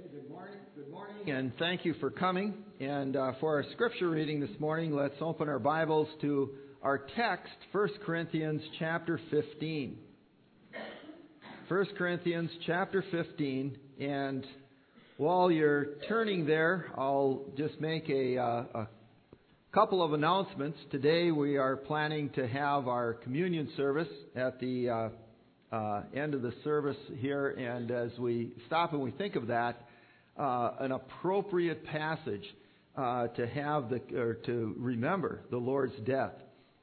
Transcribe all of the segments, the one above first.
Good morning, and thank you for coming. And for our scripture reading this morning, let's open our Bibles to our text, 1 Corinthians chapter 15. 1 Corinthians chapter 15, and while you're turning there, I'll just make a couple of announcements. Today we are planning to have our communion service at the end of the service here, and as we stop and we think of that, an appropriate passage to remember the Lord's death.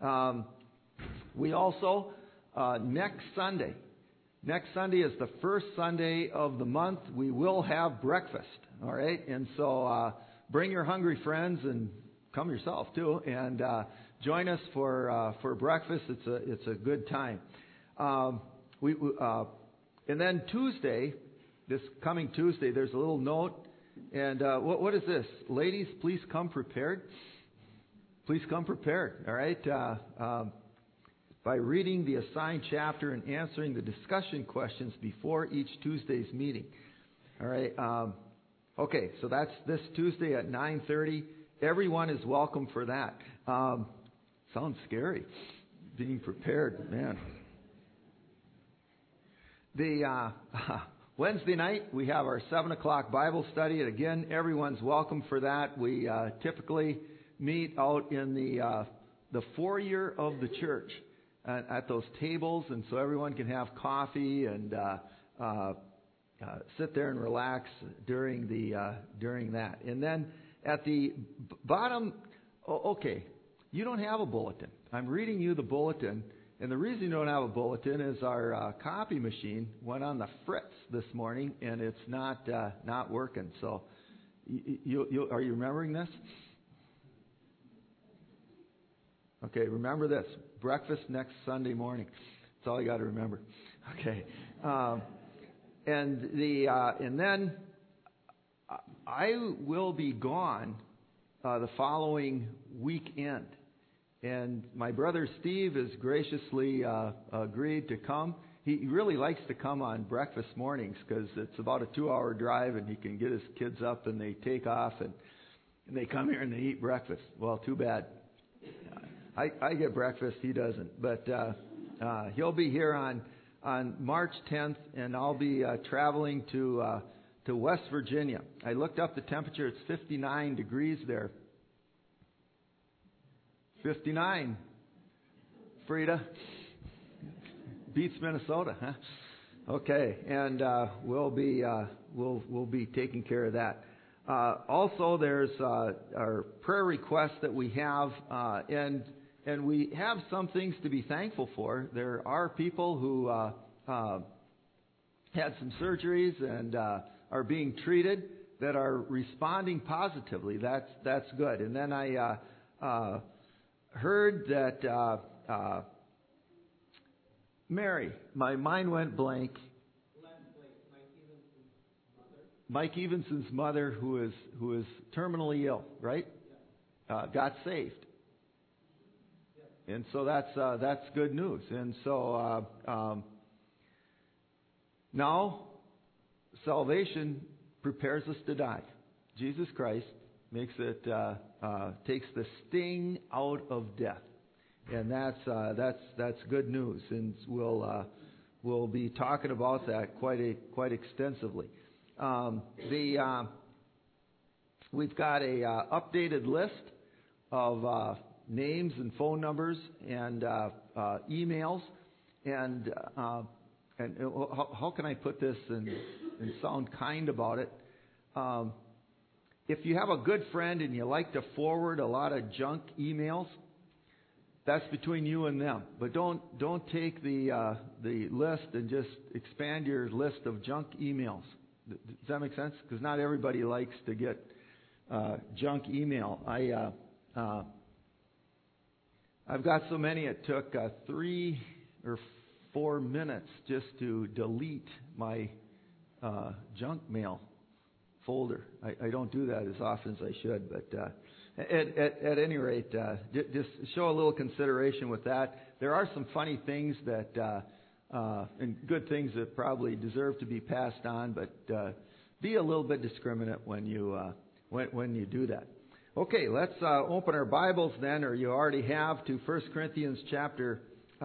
We also next Sunday is the first Sunday of the month. We will have breakfast. All right, and so bring your hungry friends and come yourself too, and join us for breakfast. It's a good time. And then Tuesday, this coming Tuesday, there's a little note, and what is this? Ladies, please come prepared. Please come prepared. All right, by reading the assigned chapter and answering the discussion questions before each Tuesday's meeting. All right. Okay, so that's this Tuesday at 9:30. Everyone is welcome for that. Sounds scary, being prepared, man. The Wednesday night, we have our 7 o'clock Bible study. And again, everyone's welcome for that. We typically meet out in the foyer of the church at those tables, and so everyone can have coffee and sit there and relax during that. And then at the bottom, okay, you don't have a bulletin. I'm reading you the bulletin. And the reason you don't have a bulletin is our copy machine went on the fritz this morning, and it's not working. So, are you remembering this? Okay, remember this: breakfast next Sunday morning. That's all you got to remember. Okay, and then I will be gone the following weekend. And my brother Steve has graciously agreed to come. He really likes to come on breakfast mornings because it's about a 2-hour drive, and he can get his kids up and they take off and they come here and they eat breakfast. Well, too bad. I get breakfast, he doesn't. But he'll be here on March 10th, and I'll be traveling to West Virginia. I looked up the temperature; it's 59 degrees there. 59, Frida. Beats Minnesota, huh? Okay, and we'll be taking care of that. Also, there's our prayer requests that we have, and we have some things to be thankful for. There are people who had some surgeries and are being treated that are responding positively. That's good. And then I heard that Mary, my mind went blank. Mike Evenson's mother, who is terminally ill, right? Got saved, and so that's good news. And so now salvation prepares us to die. Jesus Christ makes it takes the sting out of death, and that's good news, and we'll be talking about that quite extensively. We've got a updated list of names and phone numbers and emails, and how can I put this and sound kind about it? If you have a good friend and you like to forward a lot of junk emails, that's between you and them. But don't take the list and just expand your list of junk emails. Does that make sense? Because not everybody likes to get junk email. I've got so many it took 3 or 4 minutes just to delete my junk mail folder. I don't do that as often as I should, but at any rate, just show a little consideration with that. There are some funny things that and good things that probably deserve to be passed on, but be a little bit discriminate when you do that. Okay, let's open our Bibles then, or you already have, to 1 Corinthians chapter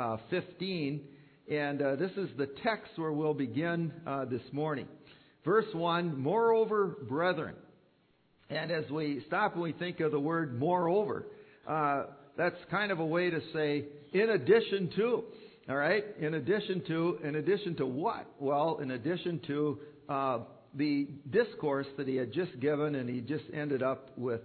15. And this is the text where we'll begin this morning. Verse 1, moreover, brethren. And as we stop and we think of the word moreover, that's kind of a way to say in addition to. All right? In addition to what? Well, in addition to the discourse that he had just given, and he just ended up with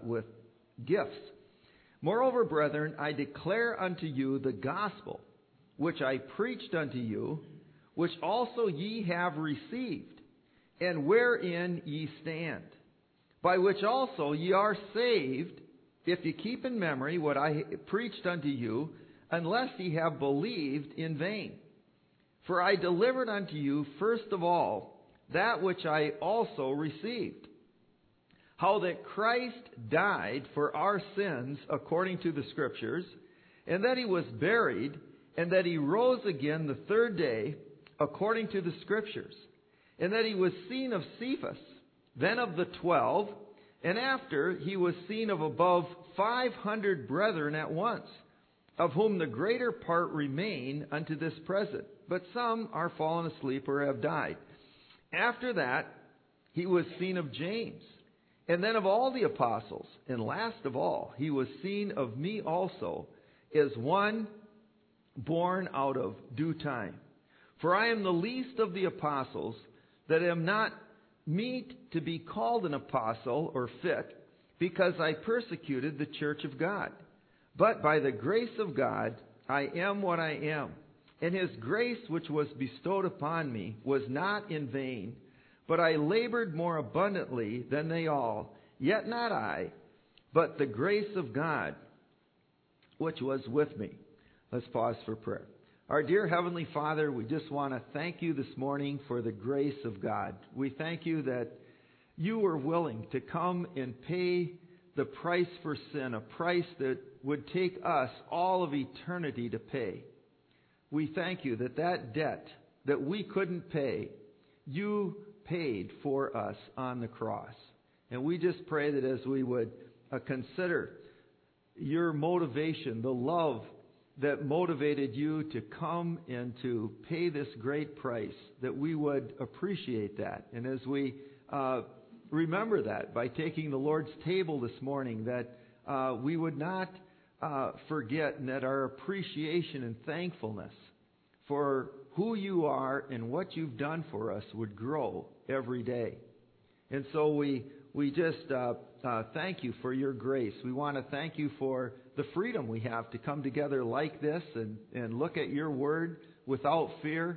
gifts. Moreover, brethren, I declare unto you the gospel, which I preached unto you, which also ye have received, and wherein ye stand, by which also ye are saved, if ye keep in memory what I preached unto you, unless ye have believed in vain. For I delivered unto you first of all that which I also received, how that Christ died for our sins according to the Scriptures, and that he was buried, and that he rose again the third day according to the Scriptures, and that he was seen of Cephas, then of the 12, and after he was seen of above 500 brethren at once, of whom the greater part remain unto this present, but some are fallen asleep or have died. After that, he was seen of James, and then of all the apostles. And last of all, he was seen of me also, as one born out of due time. For I am the least of the apostles, that am not meet to be called an apostle or fit, because I persecuted the church of God. But by the grace of God, I am what I am. And his grace which was bestowed upon me was not in vain, but I labored more abundantly than they all, yet not I, but the grace of God which was with me. Let's pause for prayer. Our dear Heavenly Father, we just want to thank you this morning for the grace of God. We thank you that you were willing to come and pay the price for sin, a price that would take us all of eternity to pay. We thank you that that debt that we couldn't pay, you paid for us on the cross. And we just pray that as we would consider your motivation, the love that motivated you to come and to pay this great price, that we would appreciate that. And as we remember that by taking the Lord's table this morning, that we would not forget, and that our appreciation and thankfulness for who you are and what you've done for us would grow every day. And so we just thank you for your grace. We want to thank you for the freedom we have to come together like this and look at your word without fear.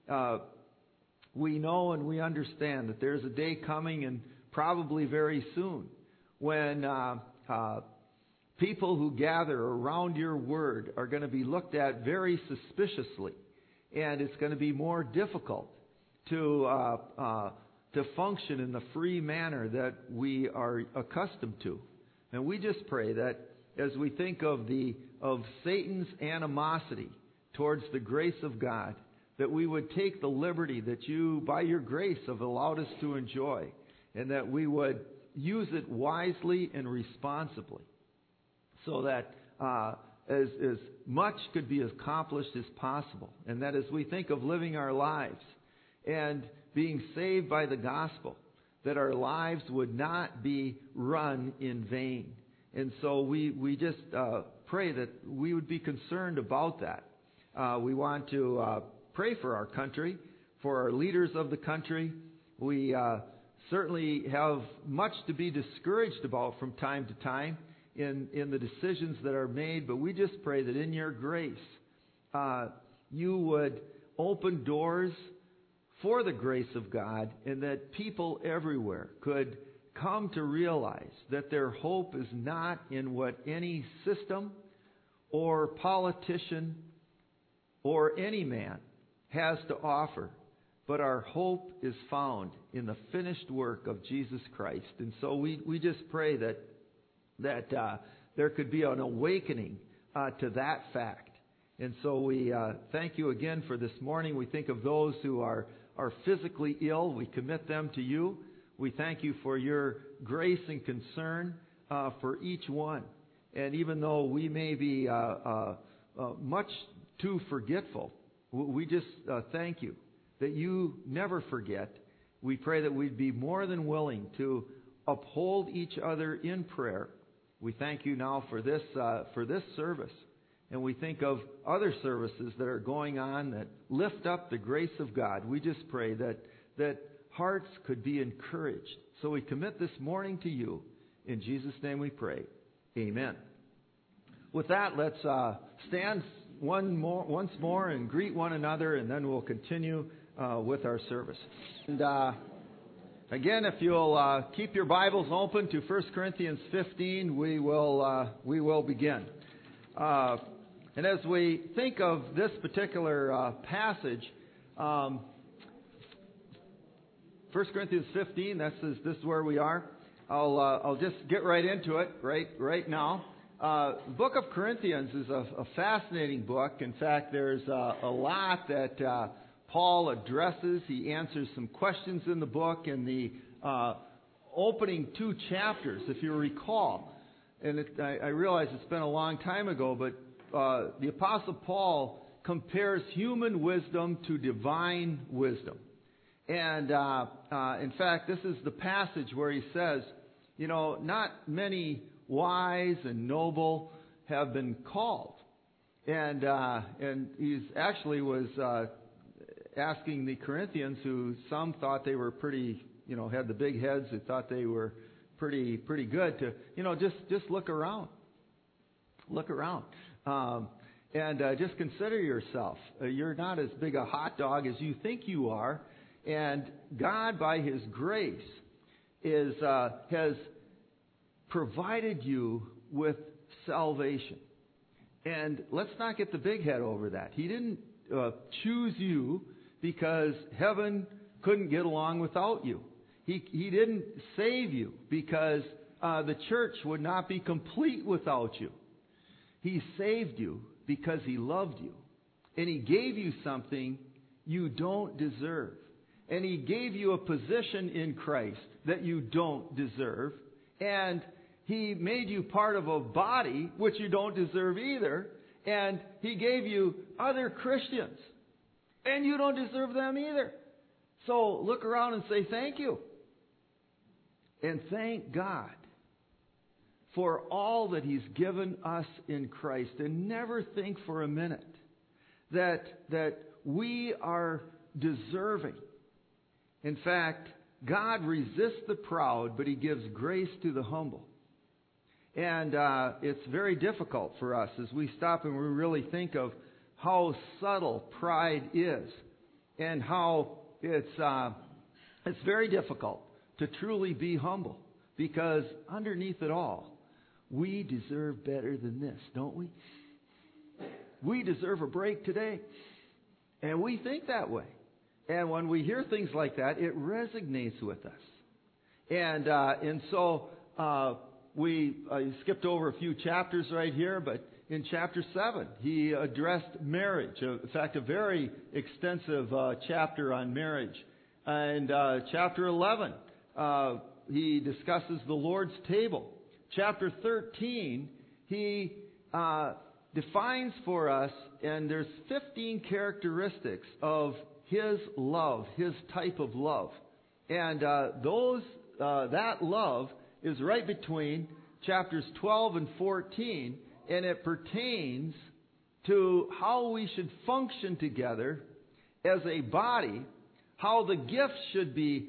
We know and we understand that there's a day coming, and probably very soon, when people who gather around your word are going to be looked at very suspiciously, and it's going to be more difficult to function in the free manner that we are accustomed to. And we just pray that as we think of Satan's animosity towards the grace of God, that we would take the liberty that you, by your grace, have allowed us to enjoy, and that we would use it wisely and responsibly, so that as much could be accomplished as possible. And that as we think of living our lives and being saved by the gospel, that our lives would not be run in vain. And so we just pray that we would be concerned about that. We want to pray for our country, for our leaders of the country. We certainly have much to be discouraged about from time to time in the decisions that are made, but we just pray that in your grace you would open doors for the grace of God, and that people everywhere could come to realize that their hope is not in what any system or politician or any man has to offer, but our hope is found in the finished work of Jesus Christ. And so we just pray that there could be an awakening to that fact. And so we thank you again for this morning. We think of those who are physically ill. We commit them to you. We thank you for your grace and concern for each one. And even though we may be much too forgetful, we just thank you that you never forget. We pray that we'd be more than willing to uphold each other in prayer. We thank you now for this service. And we think of other services that are going on that lift up the grace of God. We just pray that hearts could be encouraged. So we commit this morning to you. In Jesus' name we pray. Amen. With that, let's stand once more and greet one another, and then we'll continue with our service. And again, if you'll keep your Bibles open to 1 Corinthians 15, we will begin. And as we think of this particular passage, 1 Corinthians 15, this is where we are. I'll just get right into it right now. The book of Corinthians is a fascinating book. In fact, there's a lot that Paul addresses. He answers some questions in the book in the opening 2 chapters, if you recall. And I realize it's been a long time ago, but the Apostle Paul compares human wisdom to divine wisdom. And in fact, this is the passage where he says, not many wise and noble have been called. And he's actually was asking the Corinthians, who some thought they were pretty, had the big heads, who thought they were pretty good, to, just look around. Look around. And just consider yourself. You're not as big a hot dog as you think you are. And God, by His grace, has provided you with salvation. And let's not get the big head over that. He didn't choose you because heaven couldn't get along without you. He didn't save you because the church would not be complete without you. He saved you because He loved you. And He gave you something you don't deserve. And He gave you a position in Christ that you don't deserve. And He made you part of a body which you don't deserve either. And He gave you other Christians. And you don't deserve them either. So look around and say thank you. And thank God for all that He's given us in Christ. And never think for a minute that we are deserving. In fact, God resists the proud, but He gives grace to the humble. And it's very difficult for us as we stop and we really think of how subtle pride is, and how it's very difficult to truly be humble, because underneath it all, we deserve better than this, don't we? We deserve a break today. And we think that way. And when we hear things like that, it resonates with us. And so we skipped over a few chapters right here, but in chapter 7, he addressed marriage. In fact, a very extensive chapter on marriage. And chapter 11, he discusses the Lord's table. Chapter 13, he defines for us, and there's 15 characteristics of His love, His type of love. And that love is right between chapters 12 and 14, and it pertains to how we should function together as a body, how the gifts should be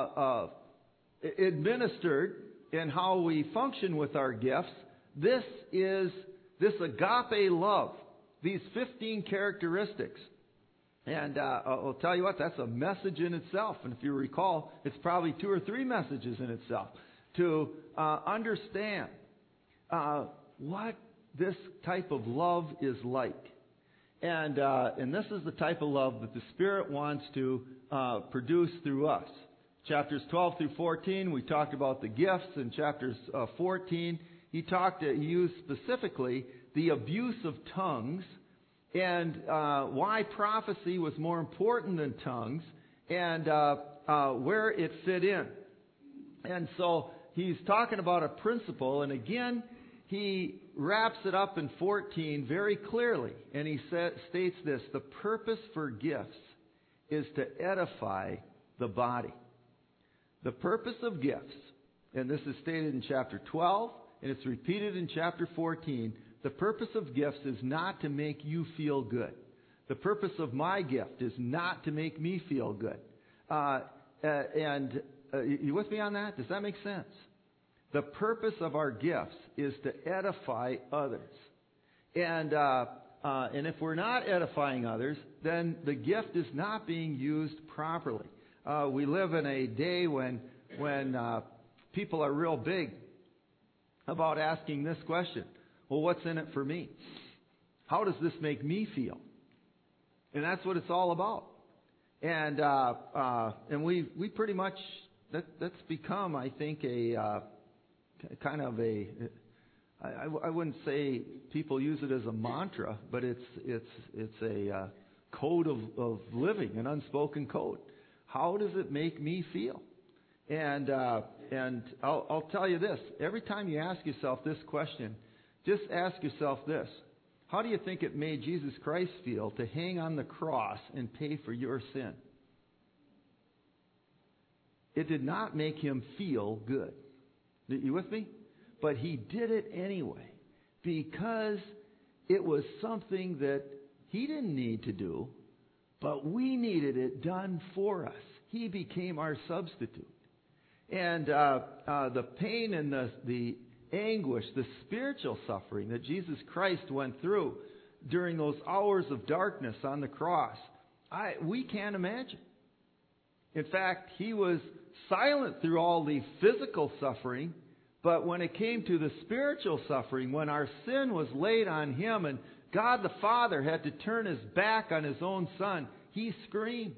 administered, and how we function with our gifts. This is this agape love, these 15 characteristics. And I'll tell you what, that's a message in itself. And if you recall, it's probably 2 or 3 messages in itself to understand what this type of love is like. And this is the type of love that the Spirit wants to produce through us. Chapters 12 through 14, we talked about the gifts. In chapters 14, he used specifically the abuse of tongues, and why prophecy was more important than tongues, and where it fit in. And so he's talking about a principle, and again, he wraps it up in 14 very clearly. And he states this: the purpose for gifts is to edify the body. The purpose of gifts, and this is stated in chapter 12, and it's repeated in chapter 14, the purpose of gifts is not to make you feel good. The purpose of my gift is not to make me feel good. You with me on that? Does that make sense? The purpose of our gifts is to edify others. And if we're not edifying others, then the gift is not being used properly. We live in a day when people are real big about asking this question: well, what's in it for me? How does this make me feel? And that's what it's all about. And we pretty much that's become, I think, a kind of a. I wouldn't say people use it as a mantra, but it's a code of living, an unspoken code. How does it make me feel? And I'll tell you this: every time you ask yourself this question, just ask yourself this: how do you think it made Jesus Christ feel to hang on the cross and pay for your sin? It did not make him feel good. Are you with me? But he did it anyway, because it was something that he didn't need to do, but we needed it done for us. He became our substitute. And the pain and the anguish, the spiritual suffering that Jesus Christ went through during those hours of darkness on the cross, we can't imagine. In fact, he was silent through all the physical suffering, but when it came to the spiritual suffering, when our sin was laid on him and God the Father had to turn his back on his own Son, he screamed.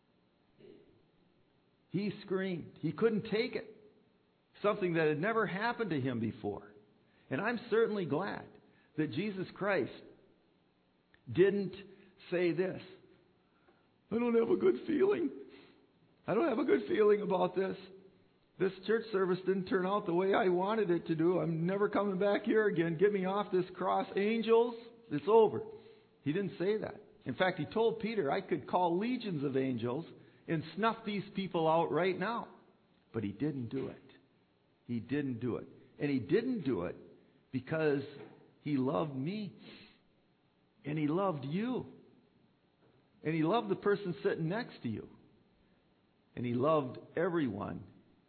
He screamed. He couldn't take it. Something that had never happened to him before. And I'm certainly glad that Jesus Christ didn't say this: I don't have a good feeling. I don't have a good feeling about this. This church service didn't turn out the way I wanted it to do. I'm never coming back here again. Get me off this cross. Angels, it's over. He didn't say that. In fact, he told Peter, I could call legions of angels and snuff these people out right now. But he didn't do it. He didn't do it. And he didn't do it because he loved me. And he loved you. And he loved the person sitting next to you. And he loved everyone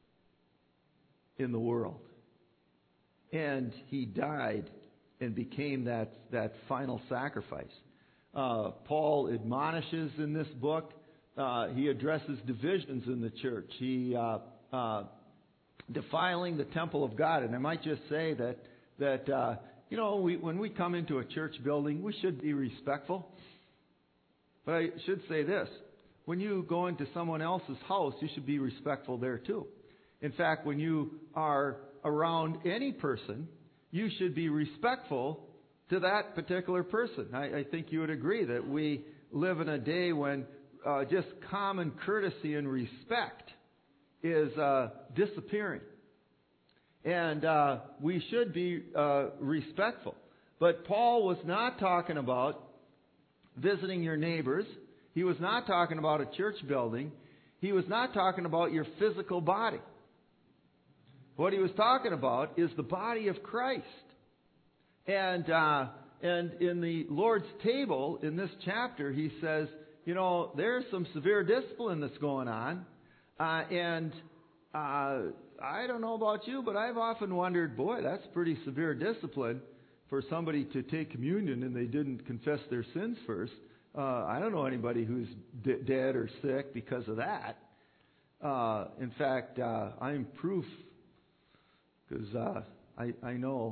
in the world. And he died and became that final sacrifice. Paul admonishes in this book. He addresses divisions in the church. He defiling the temple of God. And I might just say that when we come into a church building, we should be respectful. But I should say this: when you go into someone else's house, you should be respectful there too. In fact, when you are around any person, you should be respectful to that particular person. I think you would agree that we live in a day when just common courtesy and respect is disappearing. And we should be respectful. But Paul was not talking about visiting your neighbors. He was not talking about a church building. He was not talking about your physical body. What he was talking about is the body of Christ. And in the Lord's table, in this chapter, he says, there's some severe discipline that's going on. And I don't know about you, but I've often wondered, boy, that's pretty severe discipline for somebody to take communion and they didn't confess their sins first. I don't know anybody who's dead or sick because of that. In fact, I'm proof, because I know.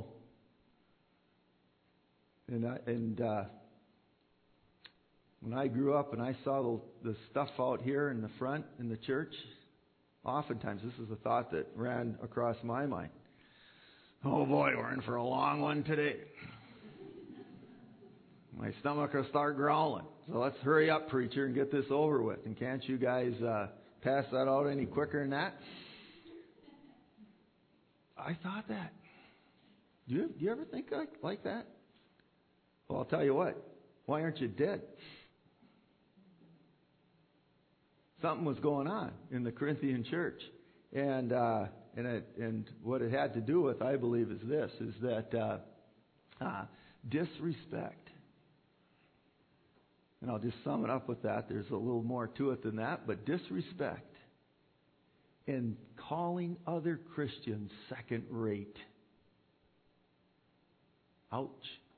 And when I grew up and I saw the stuff out here in the front in the church, oftentimes this is a thought that ran across my mind. Oh boy, we're in for a long one today. My stomach will start growling. So let's hurry up, preacher, and get this over with. And can't you guys pass that out any quicker than that? I thought that. Do you ever think like that? Well, I'll tell you what. Why aren't you dead? Something was going on in the Corinthian church, and what it had to do with, I believe, is that disrespect. And I'll just sum it up with that. There's a little more to it than that, but disrespect and calling other Christians second rate. Ouch.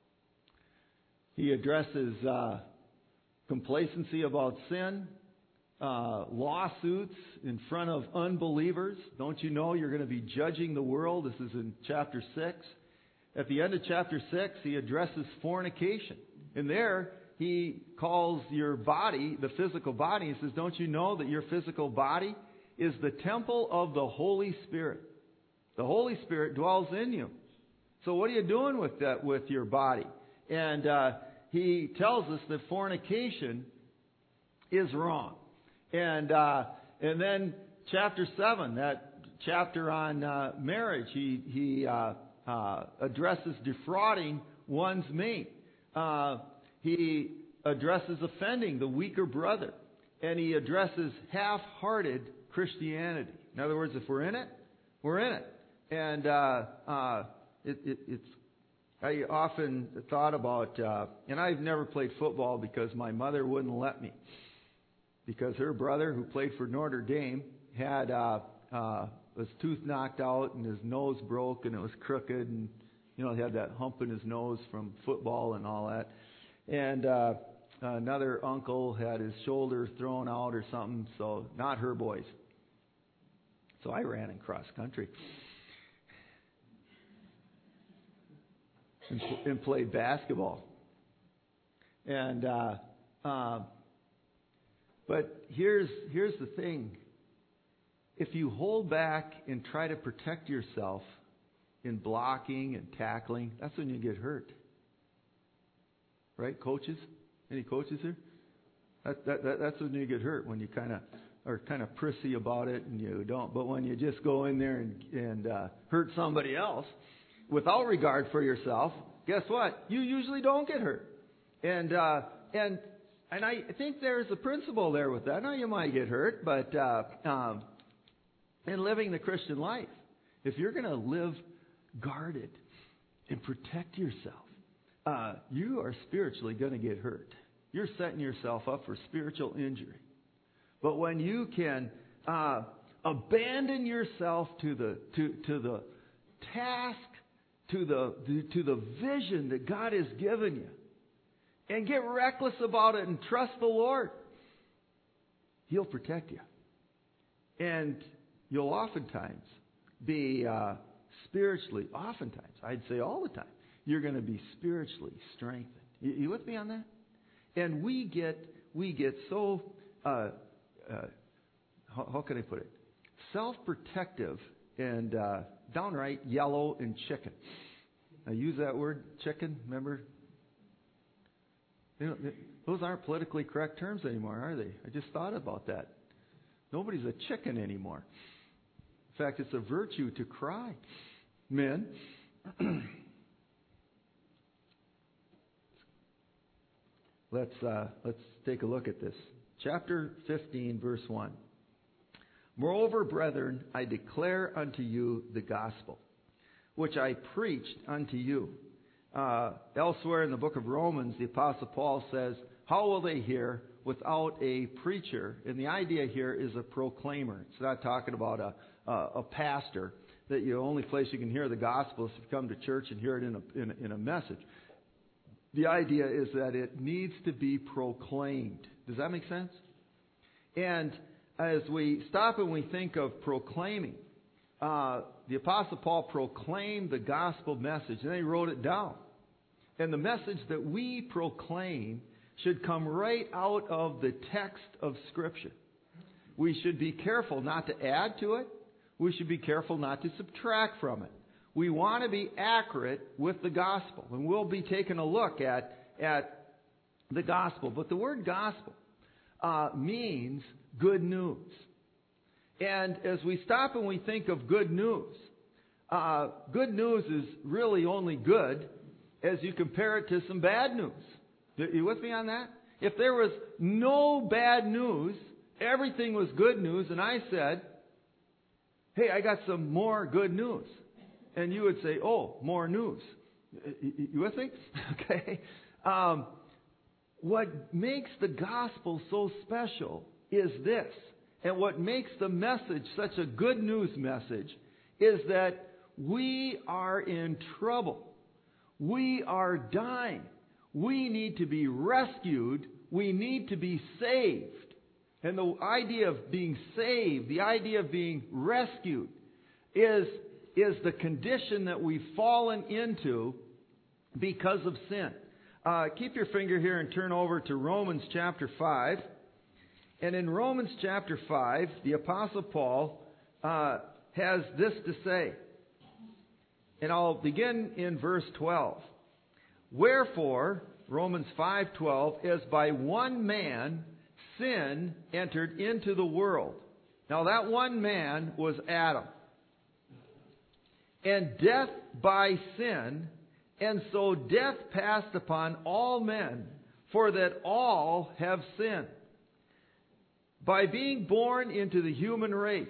He addresses complacency about sin, lawsuits in front of unbelievers. Don't you know you're going to be judging the world? This is in chapter 6. At the end of chapter 6, he addresses fornication. And there, he calls your body, the physical body, he says, don't you know that your physical body is the temple of the Holy Spirit? The Holy Spirit dwells in you. So what are you doing with that, with your body? And he tells us that fornication is wrong. And then chapter 7, that chapter on marriage, he addresses defrauding one's mate. He addresses offending the weaker brother. And he addresses half-hearted Christianity. In other words, if we're in it, we're in it. And it's I often thought about, and I've never played football because my mother wouldn't let me. Because her brother, who played for Notre Dame, had his tooth knocked out and his nose broke and it was crooked, and he had that hump in his nose from football and all that. And another uncle had his shoulder thrown out or something, so not her boys. So I ran in cross country and played basketball. And but here's the thing. If you hold back and try to protect yourself in blocking and tackling, that's when you get hurt. Right, coaches? Any coaches here? That's when you get hurt, when you are kind of prissy about it and you don't. But when you just go in there and hurt somebody else without regard for yourself, guess what? You usually don't get hurt. And I think there's a principle there with that. Now you might get hurt, but in living the Christian life, if you're going to live guarded and protect yourself, you are spiritually going to get hurt. You're setting yourself up for spiritual injury. But when you can abandon yourself to the task, to the vision that God has given you, and get reckless about it and trust the Lord, He'll protect you. And you'll oftentimes be spiritually, I'd say all the time, you're going to be spiritually strengthened. You with me on that? And we get so, how can I put it? Self-protective and downright yellow and chicken. I use that word, chicken, remember? Those aren't politically correct terms anymore, are they? I just thought about that. Nobody's a chicken anymore. In fact, it's a virtue to cry. Men, let's take a look at this. Chapter 15, verse 1. Moreover, brethren, I declare unto you the gospel, which I preached unto you. Elsewhere in the book of Romans, the Apostle Paul says, how will they hear without a preacher? And the idea here is a proclaimer. It's not talking about a pastor, that the only place you can hear the gospel is to come to church and hear it in a message. The idea is that it needs to be proclaimed. Does that make sense? And as we stop and we think of proclaiming, the Apostle Paul proclaimed the gospel message, and then he wrote it down. And the message that we proclaim should come right out of the text of Scripture. We should be careful not to add to it. We should be careful not to subtract from it. We want to be accurate with the gospel. And we'll be taking a look at the gospel. But the word gospel means good news. And as we stop and we think of good news, good news is really only good as you compare it to some bad news. Are you with me on that? If there was no bad news, everything was good news, and I said, hey, I got some more good news. And you would say, oh, more news. You with me? Okay. What makes the gospel so special is this. And what makes the message such a good news message is that we are in trouble. We are dying. We need to be rescued. We need to be saved. And the idea of being saved, the idea of being rescued, is the condition that we've fallen into because of sin. Keep your finger here and turn over to Romans chapter 5. And in Romans chapter 5, the Apostle Paul has this to say. And I'll begin in verse 12. Wherefore, Romans 5:12, as by one man sin entered into the world. Now that one man was Adam. And death by sin, and so death passed upon all men, for that all have sinned. By being born into the human race,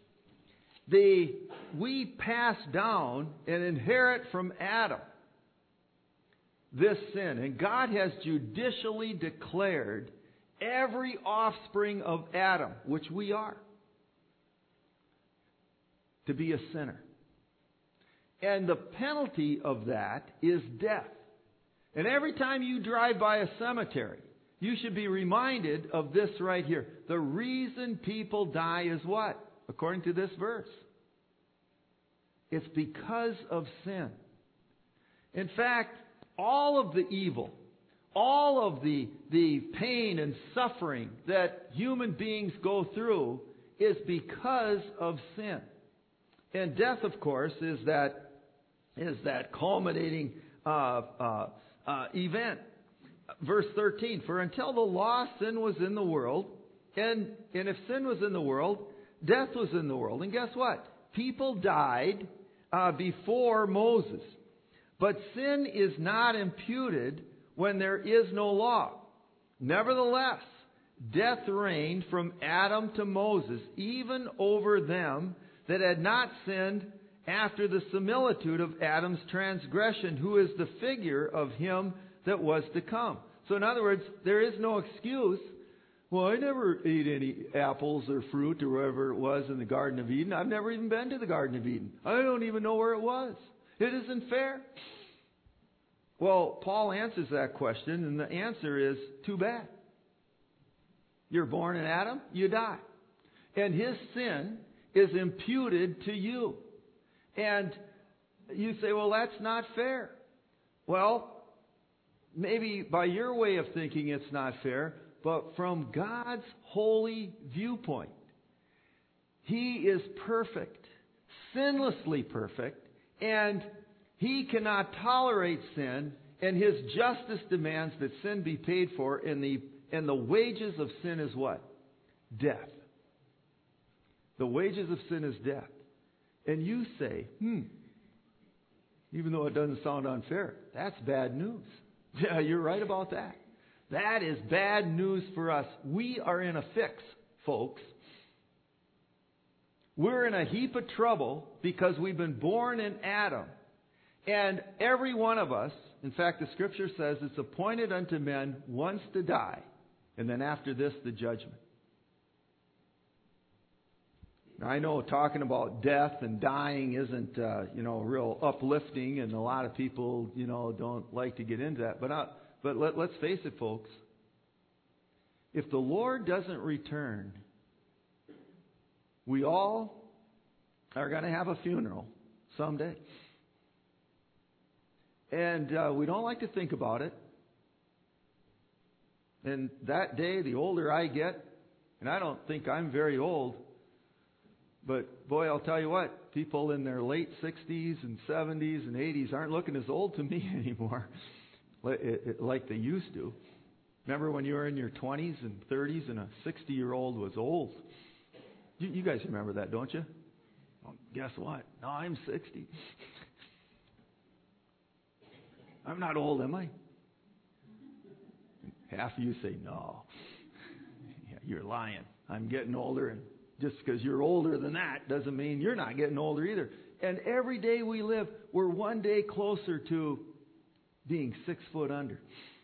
we pass down and inherit from Adam this sin. And God has judicially declared every offspring of Adam, which we are, to be a sinner. And the penalty of that is death. And every time you drive by a cemetery, you should be reminded of this right here. The reason people die is what? According to this verse. It's because of sin. In fact, all of the evil, all of the pain and suffering that human beings go through is because of sin. And death, of course, is that culminating event. Verse 13, for until the law, sin was in the world, and if sin was in the world, death was in the world. And guess what? People died before Moses. But sin is not imputed when there is no law. Nevertheless, death reigned from Adam to Moses, even over them that had not sinned after the similitude of Adam's transgression, who is the figure of him that was to come. So in other words, there is no excuse. Well, I never ate any apples or fruit or whatever it was in the Garden of Eden. I've never even been to the Garden of Eden. I don't even know where it was. It isn't fair. Well, Paul answers that question, and the answer is, too bad. You're born in Adam, you die. And his sin is imputed to you. And you say, well, that's not fair. Well, maybe by your way of thinking it's not fair, but from God's holy viewpoint, He is perfect, sinlessly perfect, and He cannot tolerate sin, and His justice demands that sin be paid for, and the wages of sin is what? Death. The wages of sin is death. And you say, even though it doesn't sound unfair, that's bad news. Yeah, you're right about that. That is bad news for us. We are in a fix, folks. We're in a heap of trouble because we've been born in Adam. And every one of us, in fact, the Scripture says it's appointed unto men once to die, and then after this, the judgment. Now, I know talking about death and dying isn't, real uplifting, and a lot of people, don't like to get into that. But let's face it, folks. If the Lord doesn't return, we all are going to have a funeral someday. And we don't like to think about it. And that day, the older I get, and I don't think I'm very old, but boy, I'll tell you what, people in their late 60s and 70s and 80s aren't looking as old to me anymore like they used to. Remember when you were in your 20s and 30s and a 60-year-old was old? You guys remember that, don't you? Guess what? No, I'm 60. I'm not old, am I? Half of you say, no. Yeah, you're lying. I'm getting older, and just because you're older than that doesn't mean you're not getting older either. And every day we live, we're one day closer to being 6 foot under.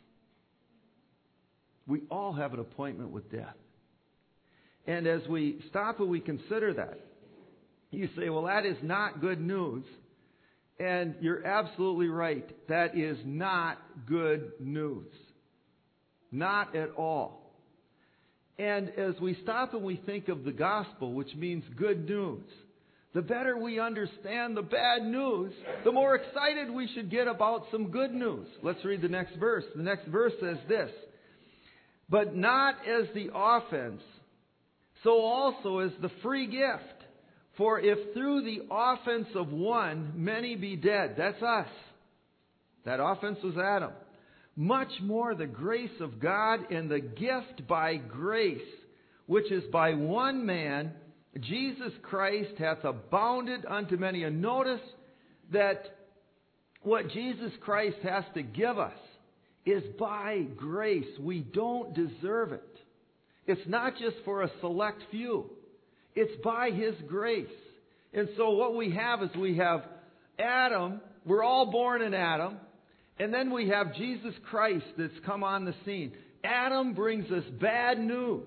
We all have an appointment with death. And as we stop and we consider that, you say, well, that is not good news. And you're absolutely right. That is not good news. Not at all. And as we stop and we think of the gospel, which means good news, the better we understand the bad news, the more excited we should get about some good news. Let's read the next verse. The next verse says this: but not as the offense, so also is the free gift. For if through the offense of one many be dead, that's us. That offense was Adam. Much more the grace of God and the gift by grace, which is by one man, Jesus Christ, hath abounded unto many. And notice that what Jesus Christ has to give us is by grace. We don't deserve it. It's not just for a select few. It's by His grace. And so what we have is we have Adam. We're all born in Adam. And then we have Jesus Christ that's come on the scene. Adam brings us bad news,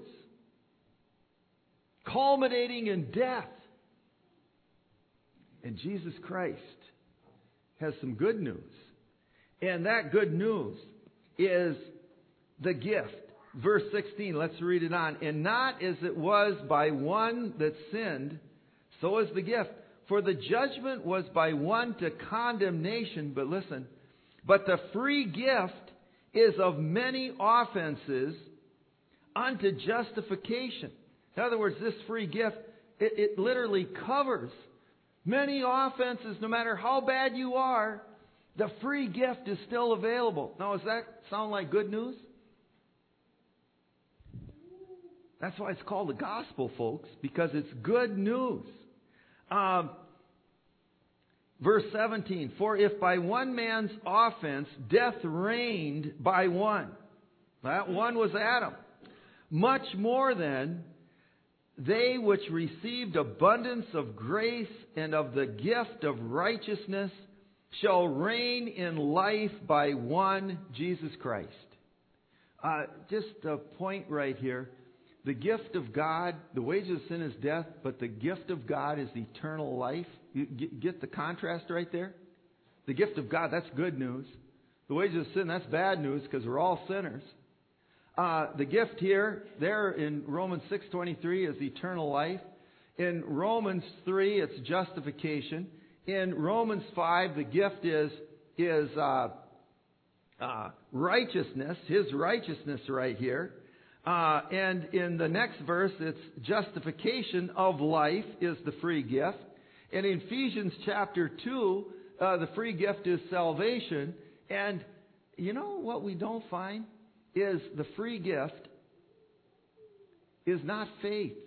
culminating in death. And Jesus Christ has some good news. And that good news is the gift. Verse 16, let's read it on. And not as it was by one that sinned, so is the gift. For the judgment was by one to condemnation, but listen, but the free gift is of many offenses unto justification. In other words, this free gift, it literally covers many offenses. No matter how bad you are, the free gift is still available. Now, does that sound like good news? That's why it's called the gospel, folks, because it's good news. Verse 17, for if by one man's offense death reigned by one, that one was Adam, much more then they which received abundance of grace and of the gift of righteousness shall reign in life by one, Jesus Christ. Just a point right here. The gift of God, the wages of sin is death, but the gift of God is eternal life. You get the contrast right there? The gift of God, that's good news. The wages of sin, that's bad news because we're all sinners. The gift here, there in Romans 6:23 is eternal life. In Romans 3, it's justification. In Romans 5, the gift is righteousness, His righteousness right here. And in the next verse, it's justification of life is the free gift. And in Ephesians chapter 2, the free gift is salvation. And you know what we don't find is the free gift is not faith.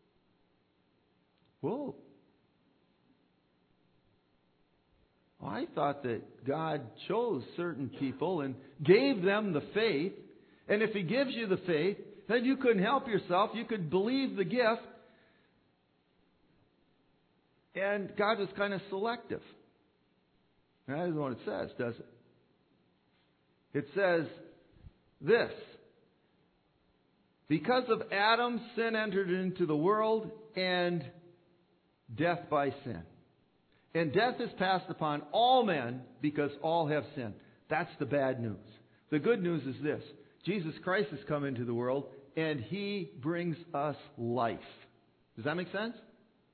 Whoa. Well, I thought that God chose certain people and gave them the faith. And if He gives you the faith, then you couldn't help yourself. You could believe the gift. And God was kind of selective. That isn't what it says, does it? It says this: because of Adam, sin entered into the world, and death by sin. And death is passed upon all men because all have sinned. That's the bad news. The good news is this: Jesus Christ has come into the world, and He brings us life. Does that make sense?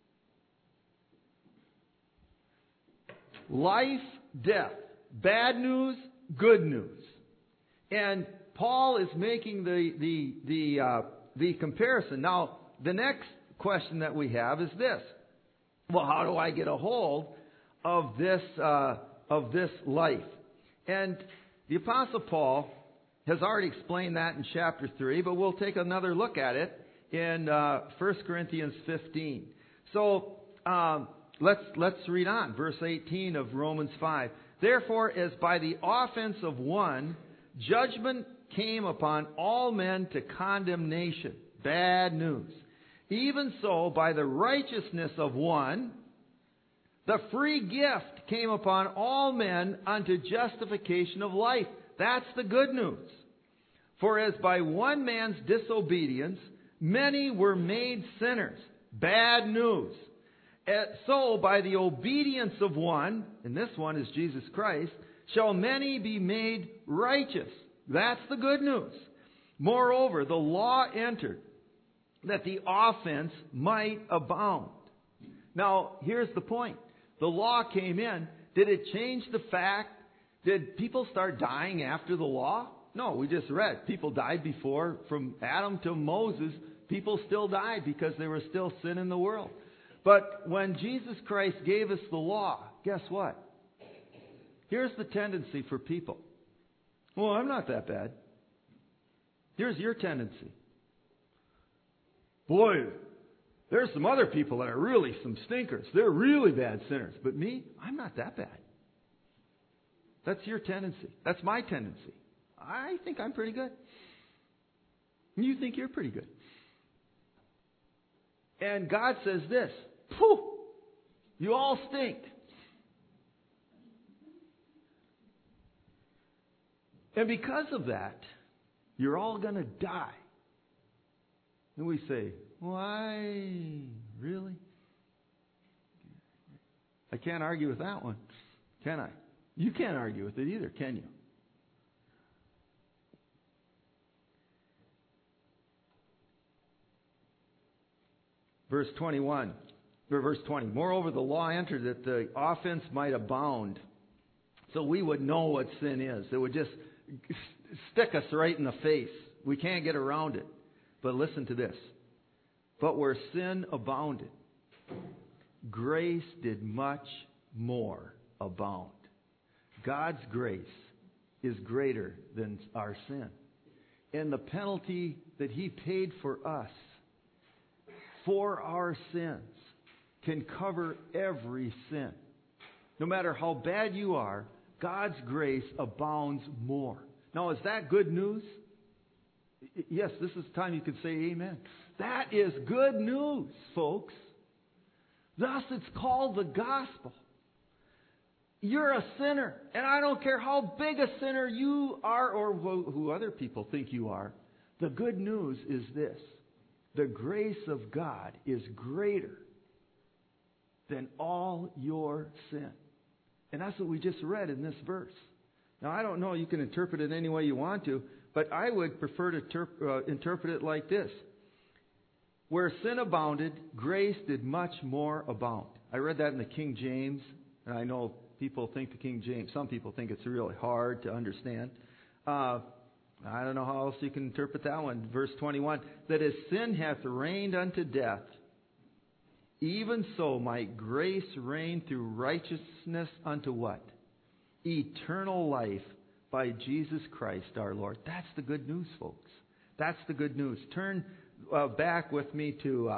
Life, death. Bad news, good news. And Paul is making the comparison. Now, the next question that we have is this: well, how do I get a hold of this life? And the Apostle Paul has already explained that in chapter 3, but we'll take another look at it in 1 Corinthians 15. So let's read on. Verse 18 of Romans 5. Therefore, as by the offense of one, judgment came upon all men to condemnation. Bad news. Even so, by the righteousness of one, the free gift came upon all men unto justification of life. That's the good news. For as by one man's disobedience, many were made sinners. Bad news. So by the obedience of one, and this one is Jesus Christ, shall many be made righteous. That's the good news. Moreover, the law entered, that the offense might abound. Now, here's the point. The law came in. Did it change the fact? Did people start dying after the law? No, we just read. People died before. From Adam to Moses, people still died because there was still sin in the world. But when Jesus Christ gave us the law, guess what? Here's the tendency for people. Well, I'm not that bad. Here's your tendency. Boy, there's some other people that are really some stinkers. They're really bad sinners. But me, I'm not that bad. That's your tendency. That's my tendency. I think I'm pretty good. You think you're pretty good. And God says this, poof, you all stink. And because of that, you're all going to die. And we say, why? Really? I can't argue with that one, can I? You can't argue with it either, can you? Verse 21, or verse 20. Moreover, the law entered that the offense might abound. So we would know what sin is. It would just stick us right in the face. We can't get around it. But listen to this. But where sin abounded, grace did much more abound. God's grace is greater than our sin. And the penalty that He paid for us, for our sins, can cover every sin. No matter how bad you are, God's grace abounds more. Now, is that good news? Yes, this is the time you can say amen. That is good news, folks. Thus, it's called the gospel. You're a sinner, and I don't care how big a sinner you are or who other people think you are. The good news is this. The grace of God is greater than all your sin. And that's what we just read in this verse. Now, I don't know, you can interpret it any way you want to, but I would prefer to interpret it like this. Where sin abounded, grace did much more abound. I read that in the King James, and I know people think the King James, some people think it's really hard to understand. I don't know how else you can interpret that one. Verse 21, that as sin hath reigned unto death, even so might grace reign through righteousness unto what? Eternal life by Jesus Christ our Lord. That's the good news, folks. That's the good news. Turn back with me to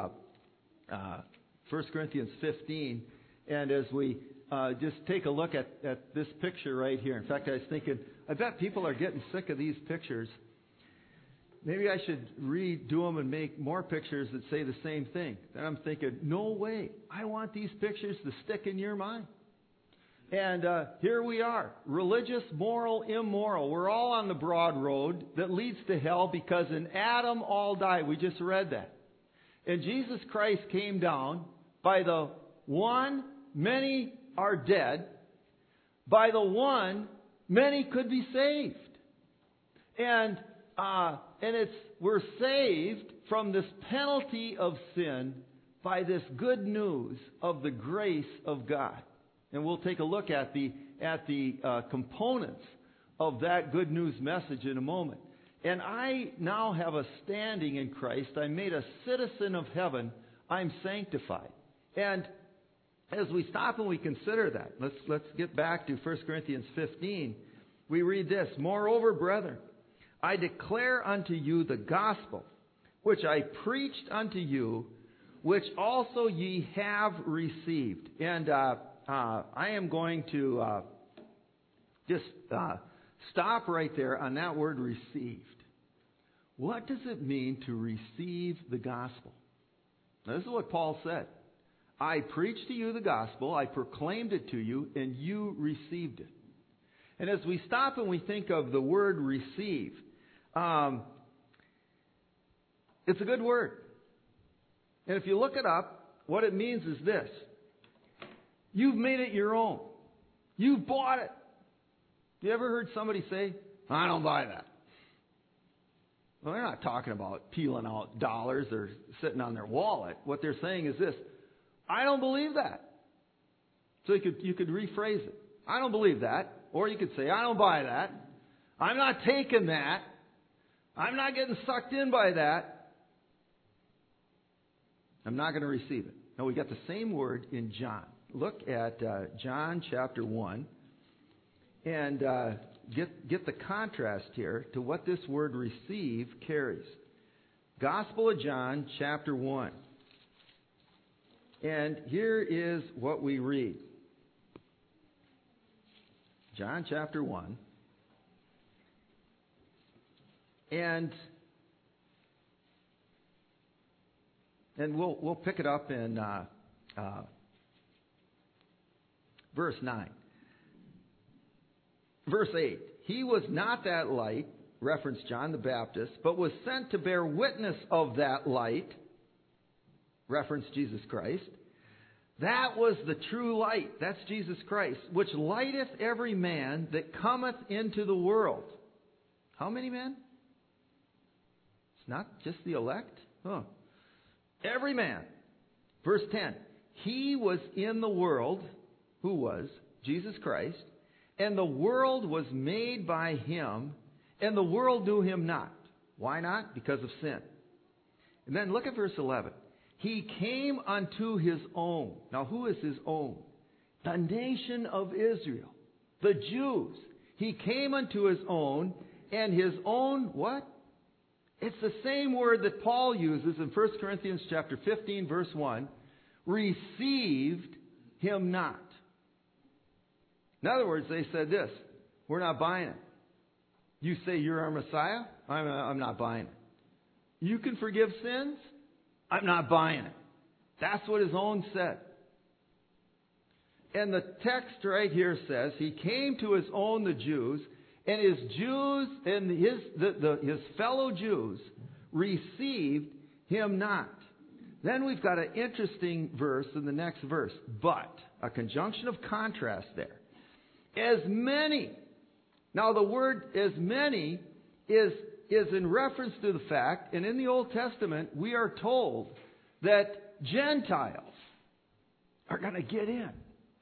1 Corinthians 15, and as we just take a look at this picture right here. In fact, I was thinking, I bet people are getting sick of these pictures. Maybe I should redo them and make more pictures that say the same thing. Then I'm thinking, no way. I want these pictures to stick in your mind. And here we are, religious, moral, immoral. We're all on the broad road that leads to hell because in Adam all died. We just read that. And Jesus Christ came down. By the one, many are dead. By the one, many could be saved. And we're saved from this penalty of sin by this good news of the grace of God. And we'll take a look at the components of that good news message in a moment. And I now have a standing in Christ. I'm made a citizen of heaven. I'm sanctified. And as we stop and we consider that, let's get back to 1 Corinthians 15. We read this, Moreover, brethren, I declare unto you the gospel, which I preached unto you, which also ye have received. And I am going to just stop right there on that word received. What does it mean to receive the gospel? Now, this is what Paul said. I preached to you the gospel, I proclaimed it to you, and you received it. And as we stop and we think of the word receive, it's a good word. And if you look it up, what it means is this. You've made it your own. You've bought it. You ever heard somebody say, I don't buy that? Well, they're not talking about peeling out dollars or sitting on their wallet. What they're saying is this. I don't believe that. So you could rephrase it. I don't believe that. Or you could say, I don't buy that. I'm not taking that. I'm not getting sucked in by that. I'm not going to receive it. Now, we got the same word in John. Look at John chapter 1 and get the contrast here to what this word receive carries. Gospel of John chapter 1. And here is what we read. John chapter 1. And we'll pick it up in verse 9. Verse 8. He was not that light, reference John the Baptist, but was sent to bear witness of that light, reference Jesus Christ. That was the true light. That's Jesus Christ, which lighteth every man that cometh into the world. How many men? It's not just the elect. Oh. Every man. Verse 10. He was in the world. Who was? Jesus Christ. And the world was made by him, and the world knew him not. Why not? Because of sin. And then look at verse 11. He came unto his own. Now, who is his own? The nation of Israel. The Jews. He came unto his own, and his own, what? It's the same word that Paul uses in 1 Corinthians chapter 15, verse 1. Received him not. In other words, they said this. We're not buying it. You say you're our Messiah? I'm not buying it. You can forgive sins? I'm not buying it. That's what his own said. And the text right here says, he came to his own, the Jews, and his Jews and his fellow Jews received him not. Then we've got an interesting verse in the next verse. But, a conjunction of contrast there. As many. Now the word as many is in reference to the fact, and in the Old Testament, we are told that Gentiles are going to get in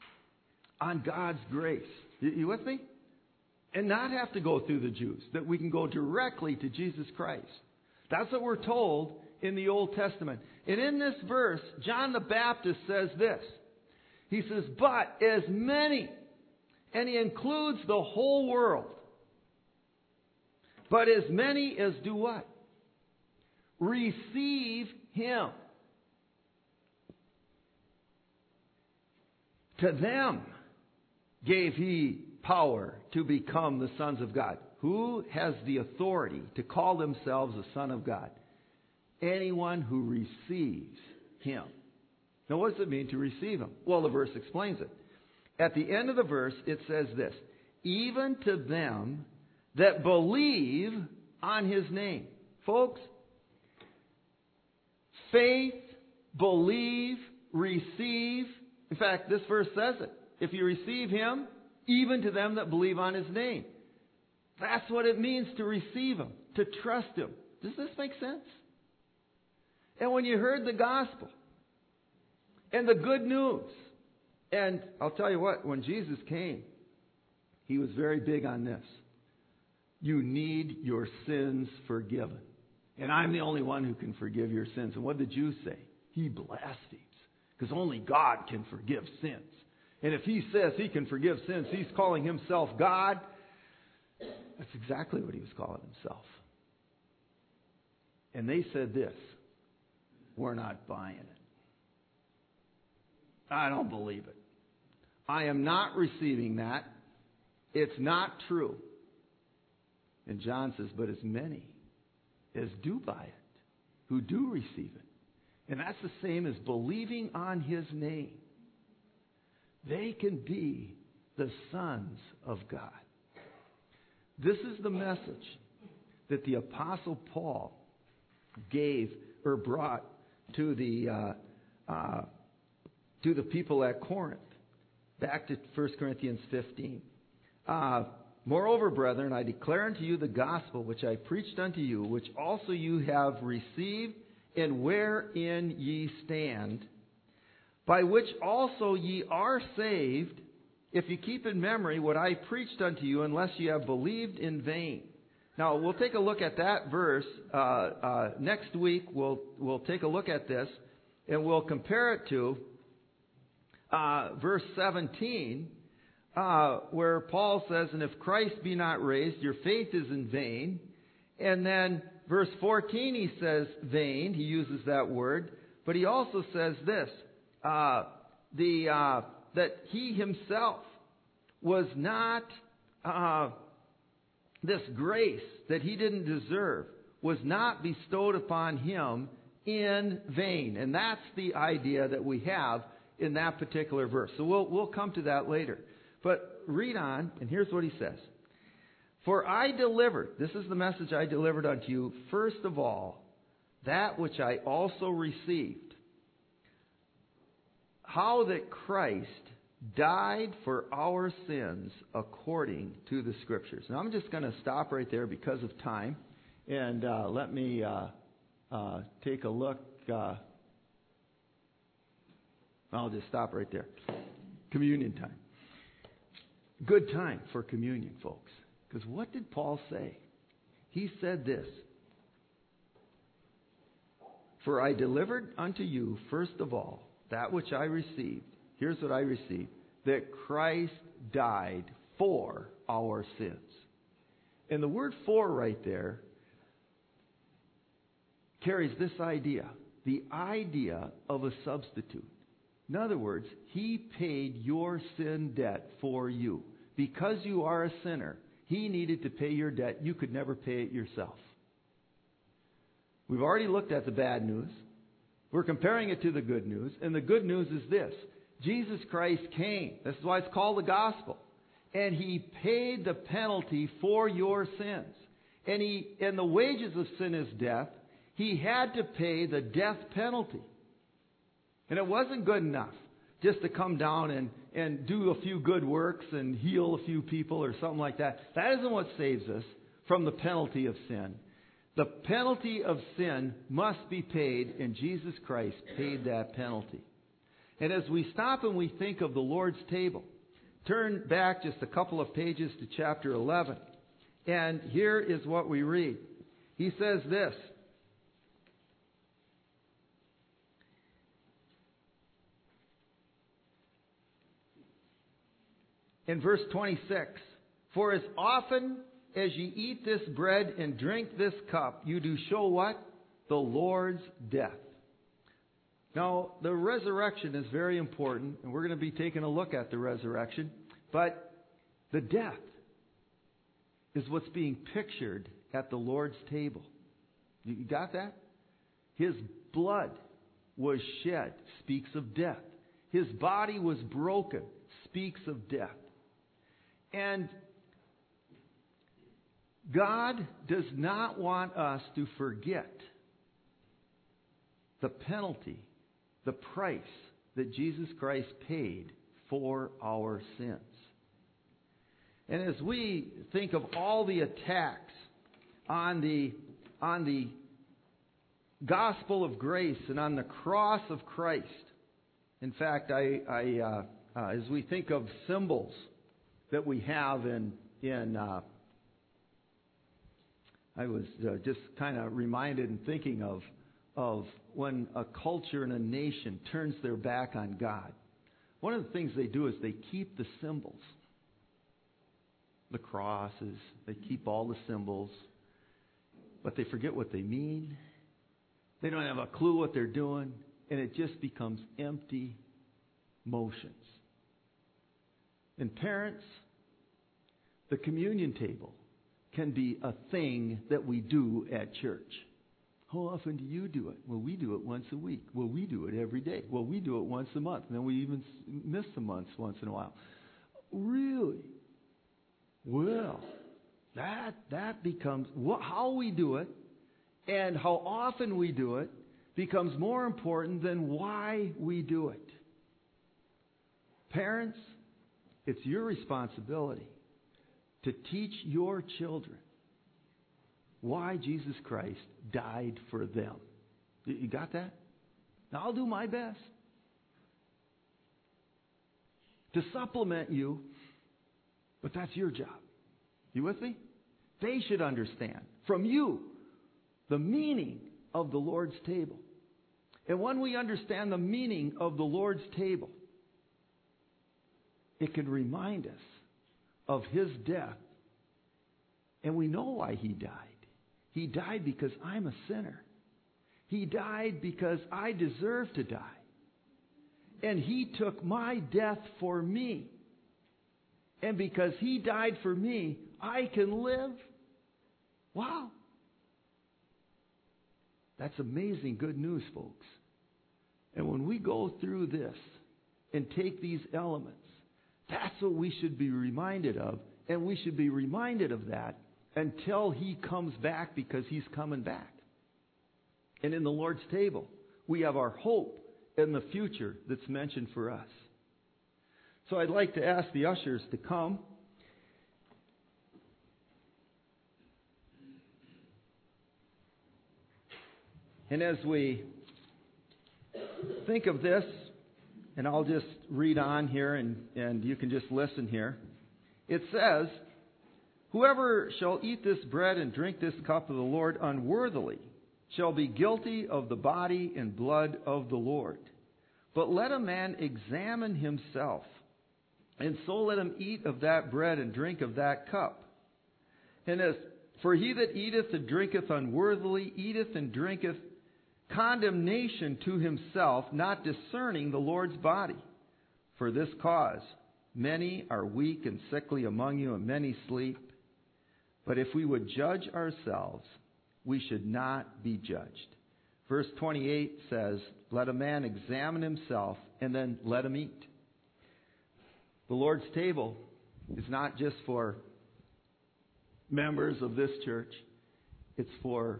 on God's grace. You with me? And not have to go through the Jews. That we can go directly to Jesus Christ. That's what we're told in the Old Testament. And in this verse, John the Baptist says this. He says, but as many, and he includes the whole world. But as many as do what? Receive him. To them gave he power to become the sons of God. Who has the authority to call themselves a son of God? Anyone who receives him. Now, what does it mean to receive him? Well, the verse explains it. At the end of the verse, it says this. Even to them that believe on his name. Folks, faith, believe, receive. In fact, this verse says it. If you receive him, even to them that believe on his name. That's what it means to receive him, to trust him. Does this make sense? And when you heard the gospel and the good news, and I'll tell you what, when Jesus came, he was very big on this. You need your sins forgiven. And I'm the only one who can forgive your sins. And what did the Jews say? He blasphemes. Because only God can forgive sins. And if he says he can forgive sins, he's calling himself God. That's exactly what he was calling himself. And they said this. We're not buying it. I don't believe it. I am not receiving that. It's not true. And John says, but as many as do buy it, who do receive it. And that's the same as believing on His name. They can be the sons of God. This is the message that the Apostle Paul gave or brought to the people at Corinth. Back to 1 Corinthians 15. Moreover, brethren, I declare unto you the gospel which I preached unto you, which also you have received, and wherein ye stand, by which also ye are saved, if you keep in memory what I preached unto you, unless ye have believed in vain. Now, we'll take a look at that verse. Next week, we'll take a look at this, and we'll compare it to verse 17, where Paul says, and if Christ be not raised, your faith is in vain. And then verse 14, he says vain. He uses that word. But he also says this, that he himself was not, this grace that he didn't deserve was not bestowed upon him in vain. And that's the idea that we have in that particular verse. So we'll come to that later. But read on, and here's what he says. For I delivered, this is the message I delivered unto you, first of all, that which I also received, how that Christ died for our sins according to the Scriptures. Now I'm just going to stop right there because of time, and let me take a look. I'll just stop right there. Communion time. Good time for communion, folks. Because what did Paul say? He said this. For I delivered unto you, first of all, that which I received. Here's what I received. That Christ died for our sins. And the word for right there carries this idea. The idea of a substitute. In other words, He paid your sin debt for you. Because you are a sinner, He needed to pay your debt. You could never pay it yourself. We've already looked at the bad news. We're comparing it to the good news. And the good news is this. Jesus Christ came. This is why it's called the gospel. And He paid the penalty for your sins. And the wages of sin is death. He had to pay the death penalty. And it wasn't good enough just to come down and do a few good works and heal a few people or something like that. That isn't what saves us from the penalty of sin. The penalty of sin must be paid, and Jesus Christ paid that penalty. And as we stop and we think of the Lord's table, turn back just a couple of pages to chapter 11. And here is what we read. He says this. In verse 26, for as often as ye eat this bread and drink this cup, you do show what? The Lord's death. Now, the resurrection is very important, and we're going to be taking a look at the resurrection. But the death is what's being pictured at the Lord's table. You got that? His blood was shed, speaks of death. His body was broken, speaks of death. And God does not want us to forget the penalty, the price that Jesus Christ paid for our sins. And as we think of all the attacks on the gospel of grace and on the cross of Christ, in fact, as we think of symbols that we have I was just kind of reminded and thinking of when a culture and a nation turns their back on God. One of the things they do is they keep the symbols. The crosses, they keep all the symbols, but they forget what they mean. They don't have a clue what they're doing, and it just becomes empty motions. And parents, the communion table can be a thing that we do at church. How often do you do it? Well, we do it once a week. Well, we do it every day. Well, we do it once a month. And then we even miss the months once in a while. Really? Well, that becomes how we do it and how often we do it becomes more important than why we do it. Parents, it's your responsibility to teach your children why Jesus Christ died for them. You got that? Now, I'll do my best to supplement you, but that's your job. You with me? They should understand from you the meaning of the Lord's table. And when we understand the meaning of the Lord's table, it can remind us of His death. And we know why He died. He died because I'm a sinner. He died because I deserve to die. And He took my death for me. And because He died for me, I can live. Wow. That's amazing good news, folks. And when we go through this and take these elements, that's what we should be reminded of. And we should be reminded of that until He comes back, because He's coming back. And in the Lord's table, we have our hope in the future that's mentioned for us. So I'd like to ask the ushers to come. And as we think of this, and I'll just read on here and you can just listen here. It says, "Whoever shall eat this bread and drink this cup of the Lord unworthily shall be guilty of the body and blood of the Lord. But let a man examine himself, and so let him eat of that bread and drink of that cup. And for he that eateth and drinketh unworthily eateth and drinketh condemnation to himself, not discerning the Lord's body. For this cause many are weak and sickly among you, and many sleep. But if we would judge ourselves, we should not be judged." Verse 28 says, "Let a man examine himself, and then let him eat." The Lord's table is not just for members of this church. It's for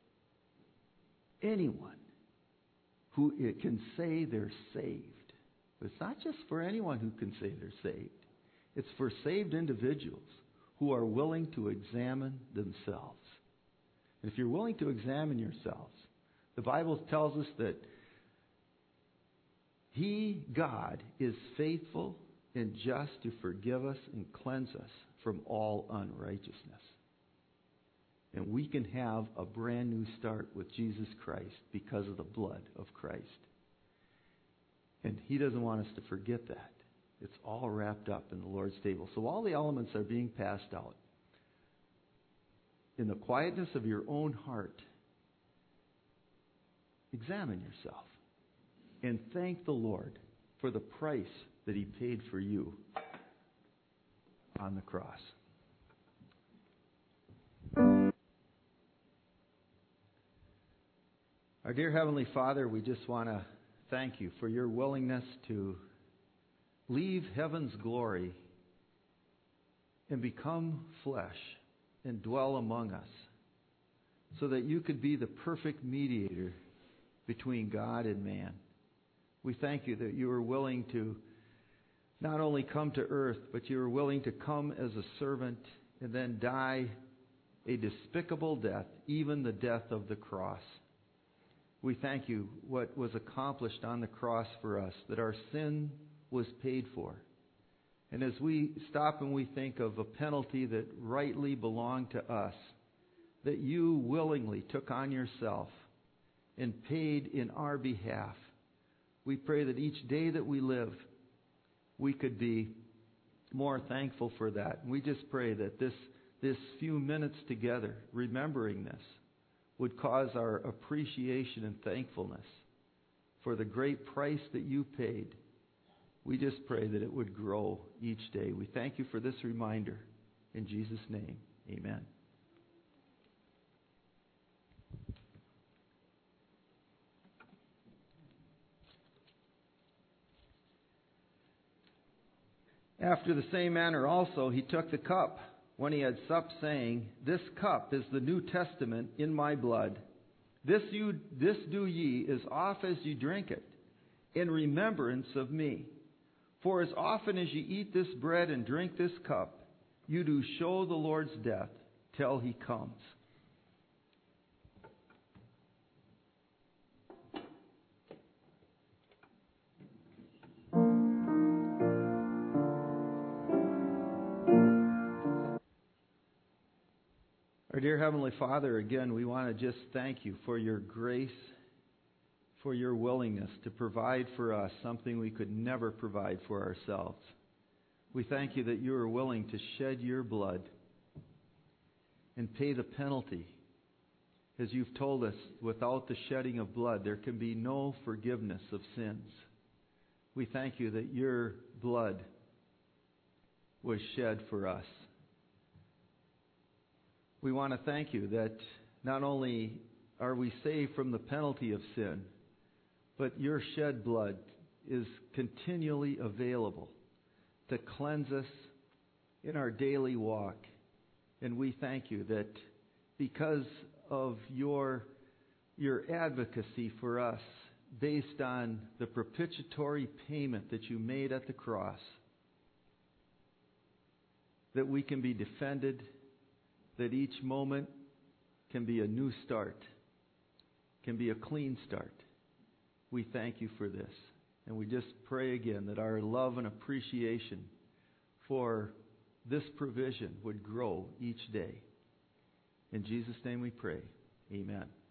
anyone who can say they're saved. But it's not just for anyone who can say they're saved. It's for saved individuals who are willing to examine themselves. And if you're willing to examine yourselves, the Bible tells us that He, God, is faithful and just to forgive us and cleanse us from all unrighteousness. And we can have a brand new start with Jesus Christ because of the blood of Christ. And He doesn't want us to forget that. It's all wrapped up in the Lord's table. So all the elements are being passed out. In the quietness of your own heart, examine yourself and thank the Lord for the price that He paid for you on the cross. Our dear Heavenly Father, we just want to thank You for Your willingness to leave heaven's glory and become flesh and dwell among us, so that You could be the perfect mediator between God and man. We thank You that You were willing to not only come to earth, but You were willing to come as a servant and then die a despicable death, even the death of the cross. We thank You what was accomplished on the cross for us, that our sin was paid for. And as we stop and we think of a penalty that rightly belonged to us, that You willingly took on Yourself and paid in our behalf, we pray that each day that we live, we could be more thankful for that. And we just pray that this few minutes together, remembering this, would cause our appreciation and thankfulness for the great price that You paid We just pray that it would grow each day. We thank you for this reminder. In Jesus' name, amen. After the same manner also he took the cup when he had supped, saying, This cup is the New Testament in my blood. This do ye as oft as ye drink it, in remembrance of me. For as often as ye eat this bread and drink this cup, you do show the Lord's death till he comes. Our dear Heavenly Father, again, we want to just thank you for your grace, for your willingness to provide for us something we could never provide for ourselves. We thank you that you are willing to shed your blood and pay the penalty. As you've told us, without the shedding of blood, there can be no forgiveness of sins. We thank you that your blood was shed for us. We want to thank you that not only are we saved from the penalty of sin, but your shed blood is continually available to cleanse us in our daily walk. And we thank you that because of your advocacy for us, based on the propitiatory payment that you made at the cross, that we can be defended, that each moment can be a new start, can be a clean start. We thank you for this. And we just pray again that our love and appreciation for this provision would grow each day. In Jesus' name we pray. Amen.